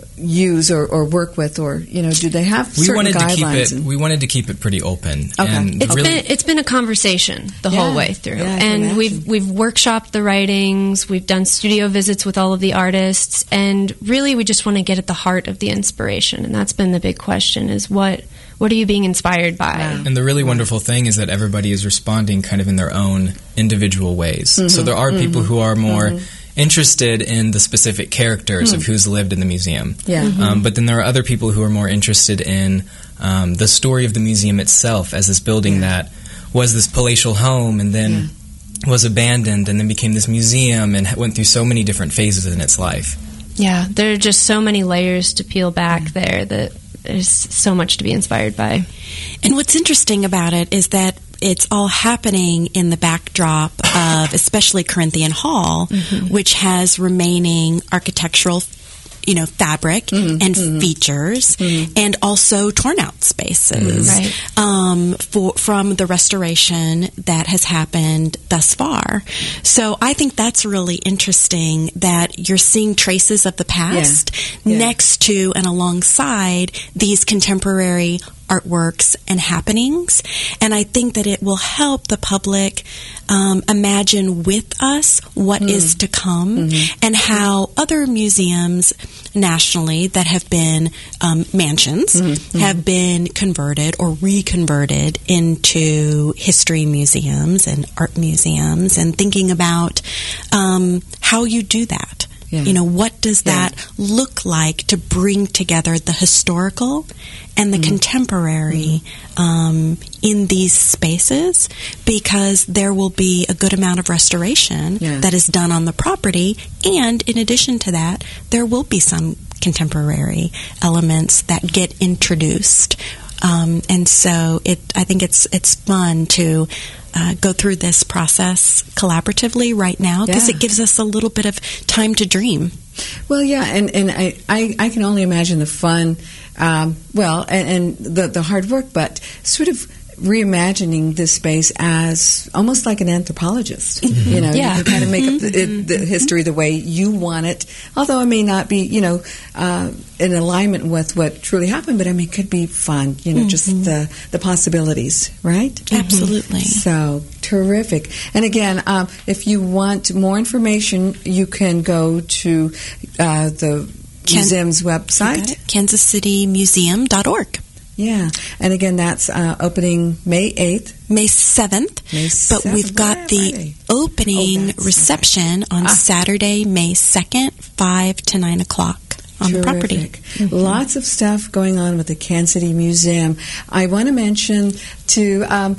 use or, or work with, or you know, do they have We certain wanted to keep guidelines? it. and- We wanted to keep it pretty open. Okay. And It's really, been it's been a conversation the Yeah. whole way through, Yeah, I can and we've imagine. we've workshopped the writings, we've done studio visits with all of the artists, and really we just want to get at the heart of the inspiration, and that's been the big question: is what what are you being inspired by? Wow. And the really wonderful thing is that everybody is responding kind of in their own individual ways. So there are people who are more interested in the specific characters of who's lived in the museum. Yeah. Um, but then there are other people who are more interested in um, the story of the museum itself as this building that was this palatial home and then was abandoned and then became this museum and went through so many different phases in its life. Yeah, there are just so many layers to peel back there that there's so much to be inspired by. And what's interesting about it is that it's all happening in the backdrop of especially Corinthian Hall, which has remaining architectural, you know, fabric and features, and also torn out spaces Right. um, for from the restoration that has happened thus far. So I think that's really interesting that you're seeing traces of the past Yeah. next to and alongside these contemporary artworks and happenings, and I think that it will help the public um, imagine with us what is to come and how other museums nationally that have been um, mansions have been converted or reconverted into history museums and art museums, and thinking about um, how you do that. Yeah. You know, what does that look like to bring together the historical and the contemporary um, in these spaces? Because there will be a good amount of restoration Yeah. that is done on the property, and in addition to that, there will be some contemporary elements that get introduced. Um, and so, it I think it's it's fun to uh, go through this process collaboratively right now, because Yeah. it gives us a little bit of time to dream. Well, yeah, and, and I, I, I can only imagine the fun, um, well, and, and the, the hard work, but sort of reimagining this space as almost like an anthropologist. You know, Yeah. you can kind of make up the, it, the history the way you want it, although it may not be, you know, uh, in alignment with what truly happened, but I mean, it could be fun, you know, just the, the possibilities, right? Absolutely. So terrific. And again, um, if you want more information, you can go to uh, the Can- museum's Got website. it? kansas city museum dot org. Yeah. And again, that's uh, opening May eighth. May seventh. May But seventh. we've got Right, the right. opening Oh, that's reception on Ah. Saturday, May second, five to nine o'clock on the property. Terrific. Lots of stuff going on with the Kansas City Museum. I want to mention to um,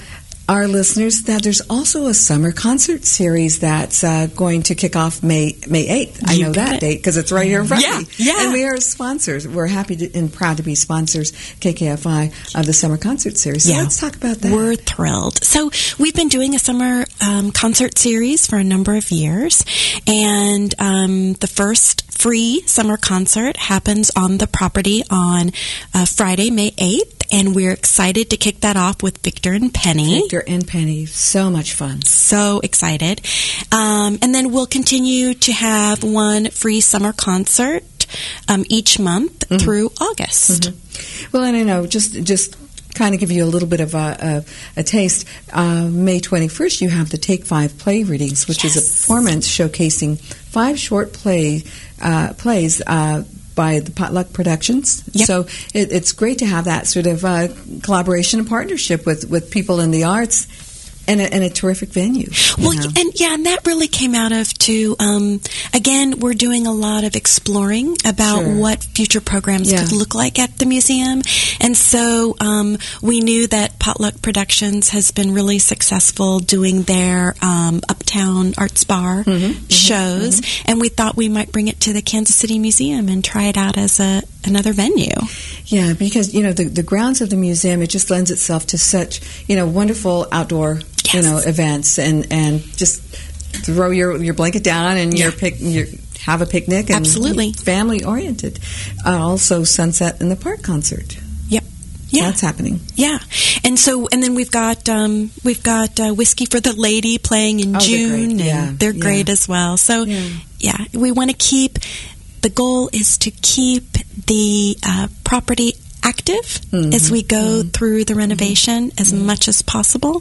our listeners that there's also a summer concert series that's uh, going to kick off May May eighth. I You know got that it. date because it's right here in front Yeah, of me. yeah. And we are sponsors. We're happy to, and proud to be sponsors, K K F I, of the summer concert series. So Yeah. let's talk about that. We're thrilled. So we've been doing a summer um, concert series for a number of years, and um, the first free summer concert happens on the property on uh, Friday, May eighth, and we're excited to kick that off with Victor and Penny. Victor and Penny. So much fun. So excited. Um, and then we'll continue to have one free summer concert um, each month Mm-hmm. through August. Mm-hmm. Well, and I know, just just kind of give you a little bit of a, a, a taste. Uh, May twenty-first, you have the Take Five play readings, which Yes. is a performance showcasing five short play uh, plays uh, by the Potluck Productions. Yep. So it, it's great to have that sort of uh, collaboration and partnership with, with people in the arts. And a, and a terrific venue. Well, you know. and yeah, and that really came out of too. Um, again, we're doing a lot of exploring about Sure. what future programs Yeah. could look like at the museum, and so um, we knew that Potluck Productions has been really successful doing their um, Uptown Arts Bar Mm-hmm. shows, and we thought we might bring it to the Kansas City Museum and try it out as a another venue. Yeah, because, you know, the, the grounds of the museum, it just lends itself to such, you know, wonderful outdoor, you Yes. know, events, and, and just throw your, your blanket down and your Yeah. pic, your, have a picnic. And Absolutely. family oriented. Uh, also, Sunset in the Park concert. Yep. Yeah. That's happening. Yeah, and so and then we've got um, we've got uh, Whiskey for the Lady playing in Oh, they're June, great. and Yeah, they're yeah. great as well. So Yeah. yeah, we want to keep. The goal is to keep the uh, property active Mhm. as we go through the renovation as much as possible,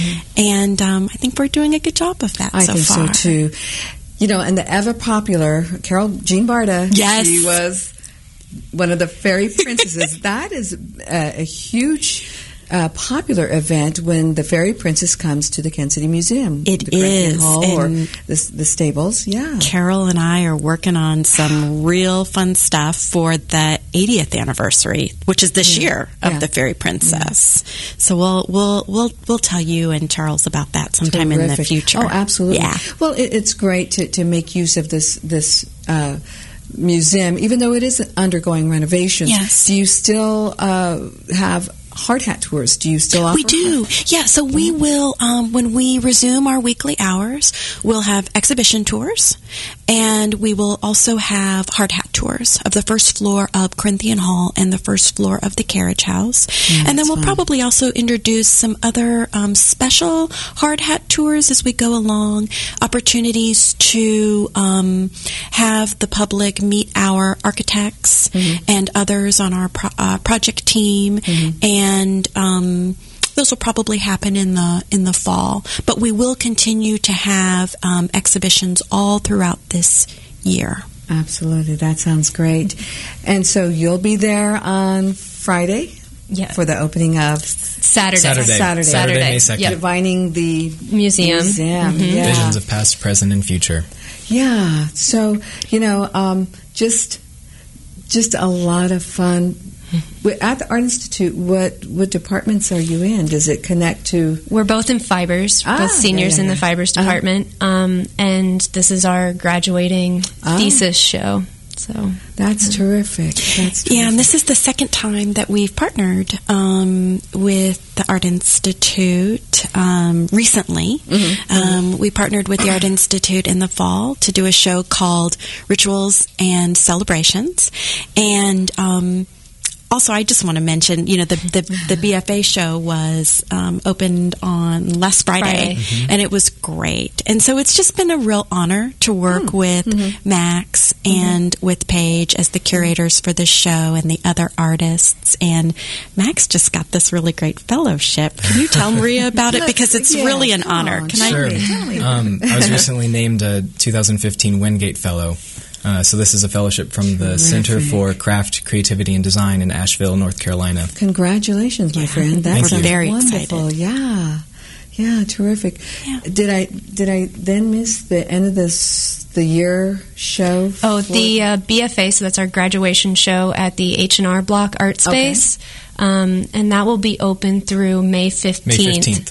and um, I think we're doing a good job of that I so think far. so, too. You know, and the ever popular Carol Jean Barta. Yes. She was one of the fairy princesses. That is a, a huge, uh, popular event when the fairy princess comes to the Kansas City Museum. It the Corinthian is, Hall or and- the, the stables. Yeah. Carol and I are working on some real fun stuff for the eightieth anniversary, which is this Yeah. year of Yeah. the Fairy Princess. So we'll we'll we'll we'll tell you and Charles about that sometime in the Terrific. future. Oh, absolutely. Yeah. Well, it, it's great to, to make use of this this uh, museum, even though it is undergoing renovations. Yes. Do you still uh, have hard hat tours? Do you still offer? We do, yeah. So we will, um, when we resume our weekly hours, we'll have exhibition tours, and we will also have hard hat tours of the first floor of Corinthian Hall and the first floor of the Carriage House. Yeah, and then that's we'll fun. probably also introduce some other um, special hard hat tours as we go along, opportunities to um, have the public meet our architects Mm-hmm. and others on our pro- uh, project team, Mm-hmm. and um, those will probably happen in the in the fall. But we will continue to have um, exhibitions all throughout this year. Absolutely. That sounds great. And so you'll be there on Friday Yeah. for the opening of Saturday. Saturday. Saturday. Saturday, May second. Yep. Divining the Museum. museum. Mhm. Yeah. Visions of past, present, and future. Yeah. So, you know, um, just just a lot of fun. Wi- At the Art Institute, what what departments are you in? Does it connect to? We're both in fibers, Ah, both seniors yeah, yeah, in the yeah. fibers Uh-huh. department, um, and this is our graduating Ah. thesis show. So That's terrific. That's terrific. Yeah, and this is the second time that we've partnered um, with the Art Institute um, recently. Um, we partnered with the Art Institute in the fall to do a show called Rituals and Celebrations. And um, also, I just want to mention, you know, the the, the B F A show was um, opened on last Friday, Friday. and it was great. And so it's just been a real honor to work with Max and with Paige as the curators for the show and the other artists. And Max just got this really great fellowship. Can you tell Maria about it? Because it's Yeah, really an come honor. on, Can sure. I? Tell me. Um, I was recently named a two thousand fifteen Wingate Fellow. Uh, so this is a fellowship from the Center for Craft, Creativity, and Design in Asheville, North Carolina. Congratulations, my friend. That's Thank you. Very wonderful. excited. Yeah, yeah, terrific. Yeah. Did I did I then miss the end of this the year show? Oh, for- the uh, B F A, so that's our graduation show at the H and R Block Art Okay. Space. Um, and that will be open through May fifteenth. May fifteenth.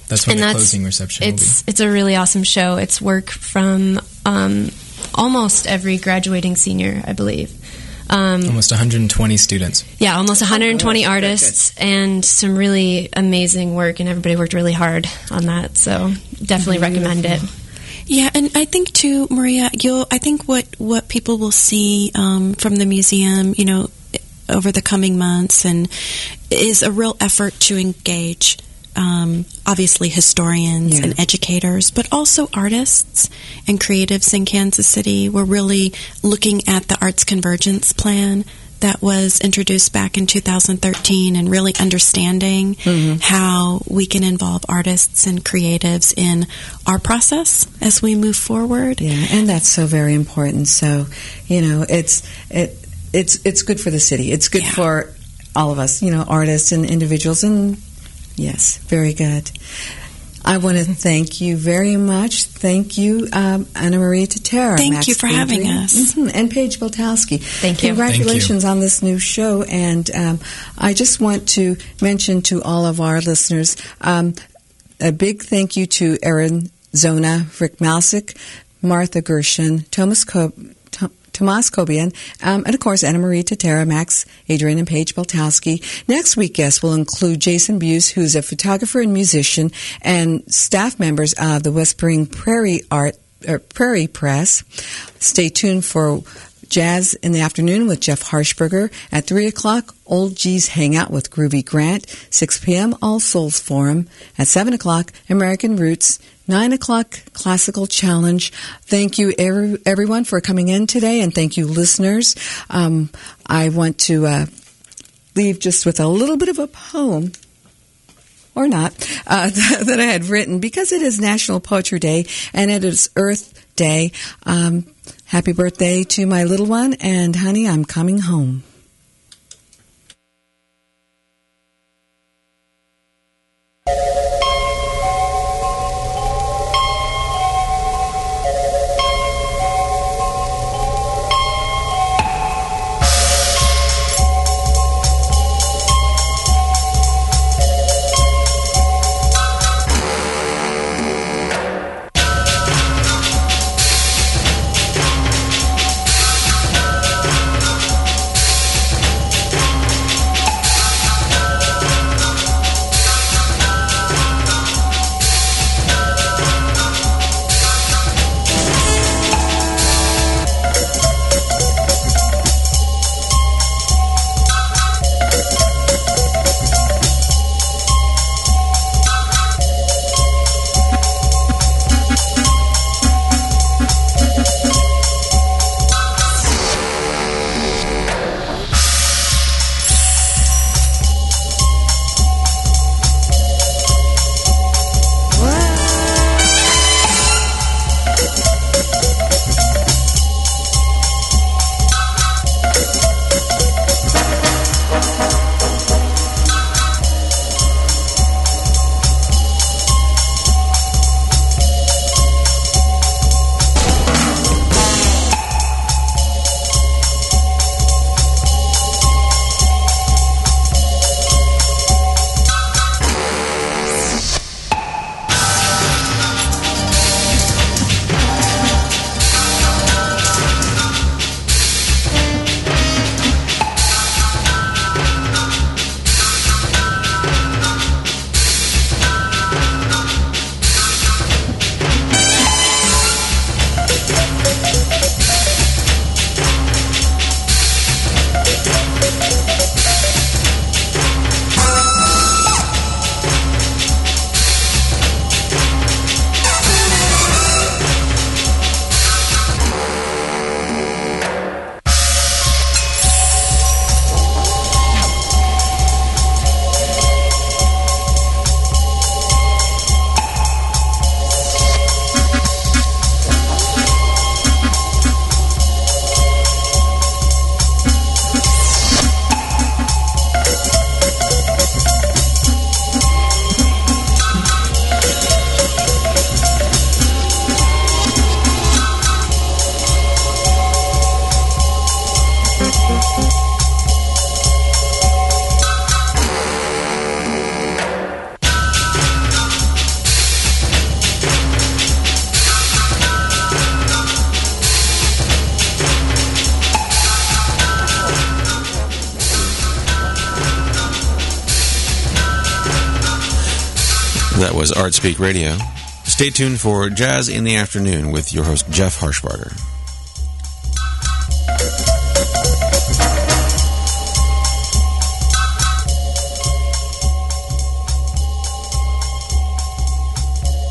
That's what and the that's, closing reception will it's, be. It's a really awesome show. It's work from um, almost every graduating senior, I believe. Um, almost one hundred twenty students. Yeah, almost one hundred twenty Oh, artists, and some really amazing work, and everybody worked really hard on that. So definitely recommend it. Yeah, and I think too, Maria, you'll. I think what what people will see um, from the museum, you know, over the coming months, and is a real effort to engage. Um, obviously historians yeah. and educators, but also artists and creatives in Kansas City. We're really looking at the Arts Convergence Plan that was introduced back in two thousand thirteen and really understanding mm-hmm. how we can involve artists and creatives in our process as we move forward. Yeah, and that's so very important. So, you know, it's it it's it's good for the city. It's good yeah. for all of us, you know, artists and individuals, and yes, very good. I want to thank you very much. Thank you, um, Anna Maria Totaro. Thank Max you for Adrian, having us. Mm-hmm, and Paige Boltowski. Thank you. Congratulations Thank you. on this new show. And um, I just want to mention to all of our listeners um, a big thank you to Erin Zona, Rick Malsick, Martha Gershon, Thomas Co- Tomas Kobian, um, and of course Anna Maria Totaro, Max Adrian, and Paige Boltowski. Next week, guests will include Jason Buse, who's a photographer and musician, and staff members of the Whispering Prairie Art or Prairie Press. Stay tuned for Jazz in the Afternoon with Jeff Harshberger. At three o'clock, Old G's Hangout with Groovy Grant. six p.m., All Souls Forum. At seven o'clock, American Roots. nine o'clock, Classical Challenge. Thank you, every, everyone, for coming in today, and thank you, listeners. Um, I want to uh, leave just with a little bit of a poem, or not, uh, that I had written, because it is National Poetry Day, and it is Earth Day. Um, happy birthday to my little one, and honey, I'm coming home. That was Art Speak Radio. Stay tuned for Jazz in the Afternoon with your host, Jeff Harshbarger.